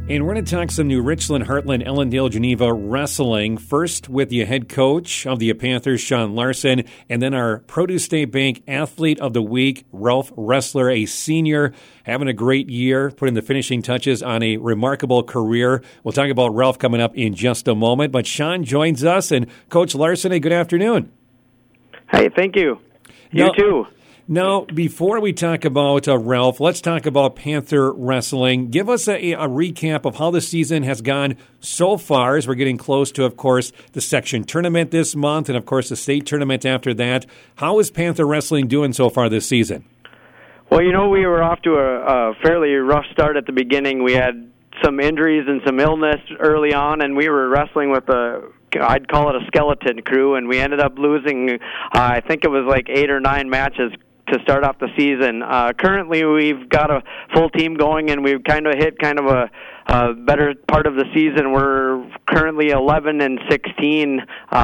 And we're going to talk some New Richland, Heartland, Ellendale, Geneva wrestling. First with the head coach of the Panthers, Sean Larson, and then our Produce State Bank Athlete of the Week, Ralph Ressler, a senior, having a great year, putting the finishing touches on a remarkable career. We'll talk about Ralph coming up in just a moment, but Sean joins us, and Coach Larson, good afternoon. Hey, thank you. You too. Now, before we talk about Ralph, let's talk about Panther wrestling. Give us a recap of how the season has gone so far as we're getting close to, of course, the section tournament this month and, of course, the state tournament after that. How is Panther wrestling doing so far this season? Well, we were off to a fairly rough start at the beginning. We had some injuries and some illness early on, and we were wrestling with I'd call it a skeleton crew, and we ended up losing, I think it was like 8 or 9 matches to start off the season. Currently, we've got a full team going, and we've kind of hit a better part of the season. We're currently 11-16,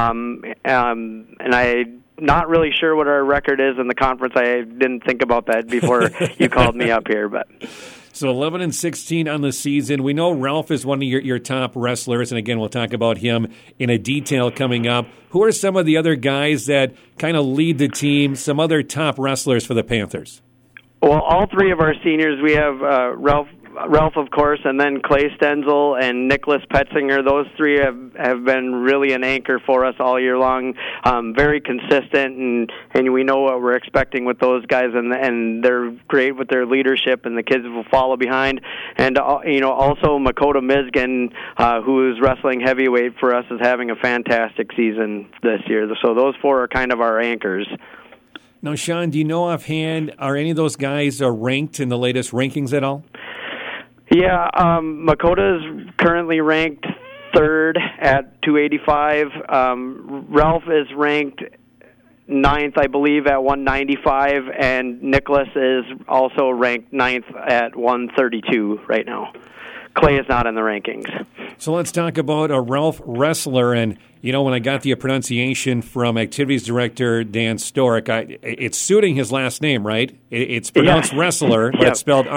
and I'm not really sure what our record is in the conference. I didn't think about that before you called me up here, but. So 11-16 on the season. We know Ralph is one of your top wrestlers, and again, we'll talk about him in a detail coming up. Who are some of the other guys that kind of lead the team, some other top wrestlers for the Panthers? Well, all three of our seniors, we have Ralph, of course, and then Clay Stenzel and Nicholas Petzinger. Those three have been really an anchor for us all year long. Very consistent, and we know what we're expecting with those guys, and they're great with their leadership, and the kids will follow behind. And also Makota Mizgan, who is wrestling heavyweight for us, is having a fantastic season this year. So those four are kind of our anchors. Now, Sean, do you know offhand, are any of those guys ranked in the latest rankings at all? Yeah, Makota is currently ranked 3rd at 285. Ralph is ranked 9th, I believe, at 195, and Nicholas is also ranked 9th at 132 right now. Clay is not in the rankings. So let's talk about Ralph Ressler. And, when I got the pronunciation from Activities Director Dan Stork, it's suiting his last name, right? It's pronounced Wrestler, but it's spelled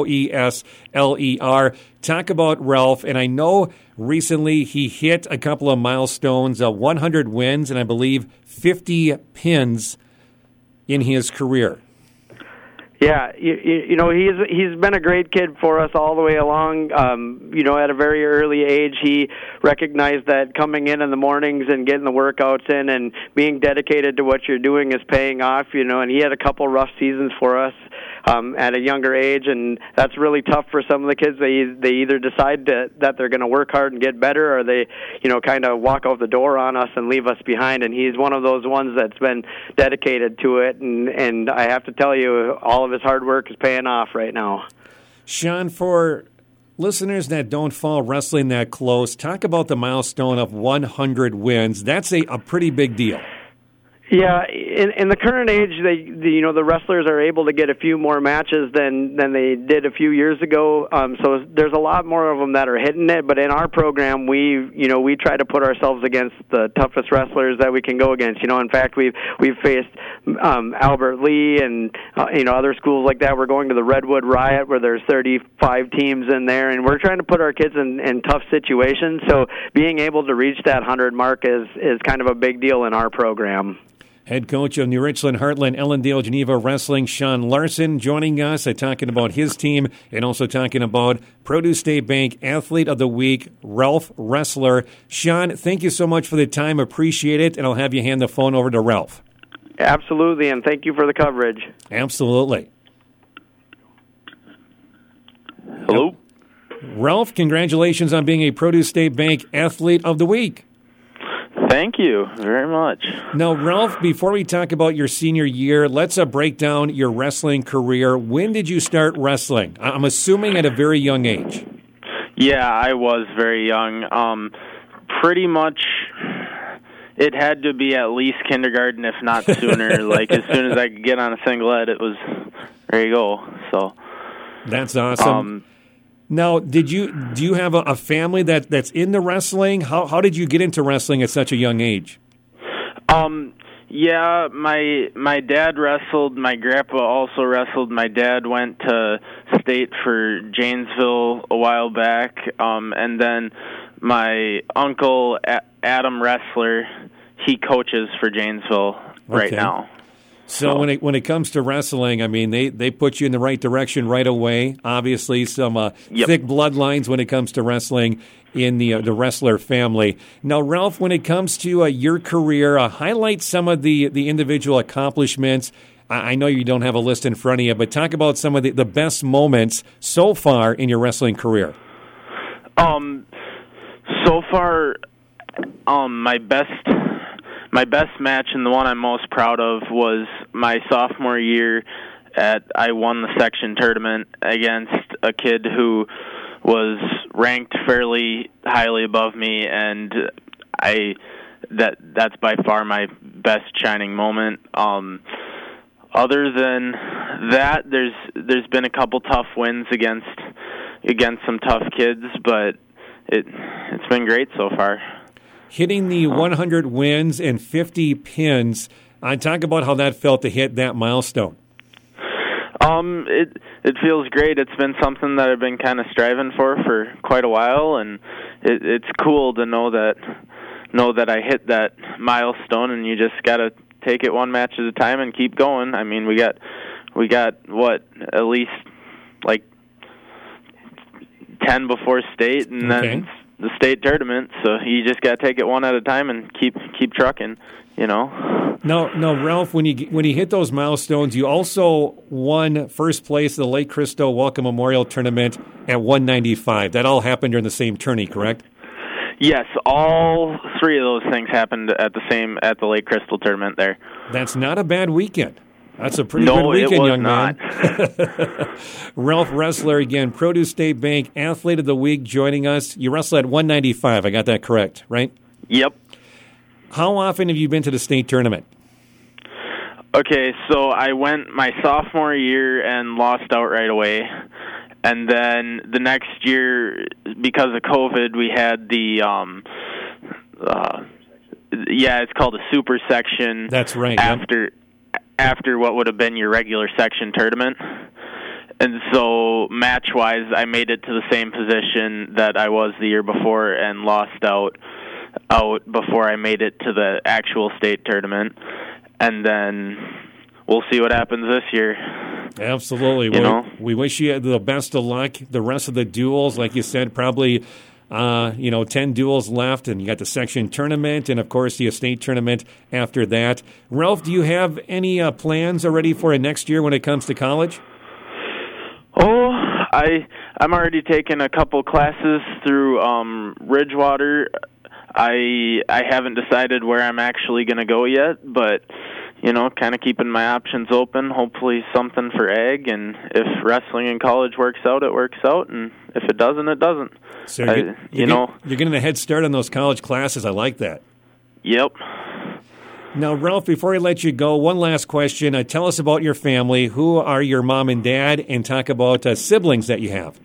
Roesler. Talk about Ralph. And I know recently he hit a couple of milestones, 100 wins, and I believe 50 pins in his career. Yeah, he's been a great kid for us all the way along. At a very early age, he recognized that coming in the mornings and getting the workouts in and being dedicated to what you're doing is paying off. And he had a couple rough seasons for us at a younger age, and that's really tough for some of the kids. They either decide that they're going to work hard and get better, or they kind of walk out the door on us and leave us behind. And he's one of those ones that's been dedicated to it, and I have to tell you, all of his hard work is paying off right now. Sean, for listeners that don't follow wrestling that close, talk about the milestone of 100 wins. That's a pretty big deal. Yeah, in the current age, the wrestlers are able to get a few more matches than they did a few years ago. So there's a lot more of them that are hitting it. But in our program, we try to put ourselves against the toughest wrestlers that we can go against. In fact, we've faced Albert Lee and other schools like that. We're going to the Redwood Riot where there's 35 teams in there, and we're trying to put our kids in tough situations. So being able to reach that 100 mark is kind of a big deal in our program. Head coach of New Richland, Heartland, Ellendale, Geneva Wrestling, Sean Larson, joining us, talking about his team and also talking about Produce State Bank Athlete of the Week, Ralph Ressler. Sean, thank you so much for the time. Appreciate it, and I'll have you hand the phone over to Ralph. Absolutely, and thank you for the coverage. Absolutely. Hello? Ralph, congratulations on being a Produce State Bank Athlete of the Week. Thank you very much. Now, Ralph, before we talk about your senior year, let's break down your wrestling career. When did you start wrestling? I'm assuming at a very young age. Yeah, I was very young. Pretty much, it had to be at least kindergarten, if not sooner. As soon as I could get on a singlet, it was, there you go. So that's awesome. Now, do you have a family that's into wrestling? How did you get into wrestling at such a young age? Yeah, my dad wrestled. My grandpa also wrestled. My dad went to state for Janesville a while back, and then my uncle Adam Wrestler, he coaches for Janesville right now. So when it comes to wrestling, I mean, they put you in the right direction right away. Obviously, some thick bloodlines when it comes to wrestling in the wrestler family. Now, Ralph, when it comes to your career, highlight some of the individual accomplishments. I know you don't have a list in front of you, but talk about some of the best moments so far in your wrestling career. So far, my best match and the one I'm most proud of was my sophomore year. I won the section tournament against a kid who was ranked fairly highly above me, and that's by far my best shining moment. Other than that, there's been a couple tough wins against some tough kids, but it's been great so far. Hitting the 100 wins and 50 pins, talk about how that felt to hit that milestone. It feels great. It's been something that I've been kind of striving for quite a while, and it's cool to know that I hit that milestone. And you just got to take it one match at a time and keep going. I mean, we got at least like 10 before state, and then the state tournament. So you just got to take it one at a time and keep trucking. You know. No, Ralph. When you hit those milestones, you also won first place at the Lake Christo Welcome Memorial Tournament at 195. That all happened during the same tourney, correct? Yes, all three of those things happened at the Lake Crystal tournament there. That's not a bad weekend. That's a pretty good weekend, young man. Ralph Wrestler, again, Produce State Bank Athlete of the Week, joining us. You wrestled at 195. I got that correct, right? Yep. How often have you been to the state tournament? Okay, so I went my sophomore year and lost out right away. And then the next year, because of COVID, we had it's called a super section. That's right. After what would have been your regular section tournament. And so match-wise, I made it to the same position that I was the year before and lost out before I made it to the actual state tournament. And then we'll see what happens this year. Absolutely. We wish you the best of luck. The rest of the duels, like you said, probably 10 duels left, and you got the section tournament and, of course, the state tournament after that. Ralph, do you have any plans already for next year when it comes to college? Oh, I'm already taking a couple classes through Ridgewater. I haven't decided where I'm actually going to go yet, but kind of keeping my options open. Hopefully something for ag, and if wrestling in college works out, it works out, and if it doesn't, it doesn't. So you're getting a head start on those college classes. I like that. Yep. Now, Ralph, before I let you go, one last question. Tell us about your family. Who are your mom and dad, and talk about siblings that you have.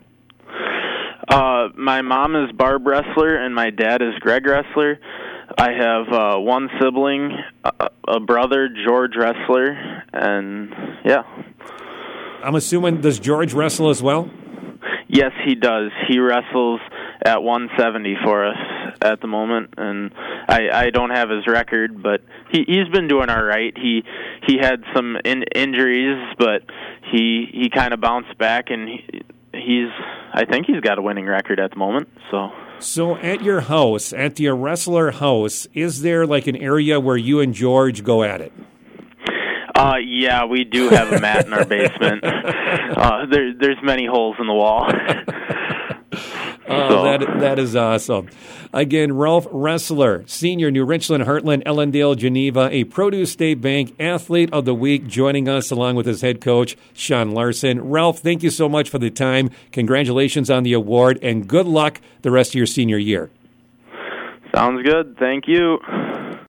My mom is Barb Wrestler, and my dad is Greg Wrestler. I have one sibling, a brother, George Wrestler, and yeah. I'm assuming, does George wrestle as well? Yes, he does. He wrestles at 170 for us at the moment, and I don't have his record, but he's been doing all right. He had some injuries, but he kind of bounced back, and I think he's got a winning record at the moment. So at your house, at the Wrestler house, is there like an area where you and George go at it? Yeah, we do have a mat in our basement. There's many holes in the wall. That is awesome. Again, Ralph Wrestler, Senior, New Richland, Heartland, Ellendale, Geneva, a Produce State Bank Athlete of the Week, joining us along with his head coach, Sean Larson. Ralph, thank you so much for the time. Congratulations on the award, and good luck the rest of your senior year. Sounds good. Thank you.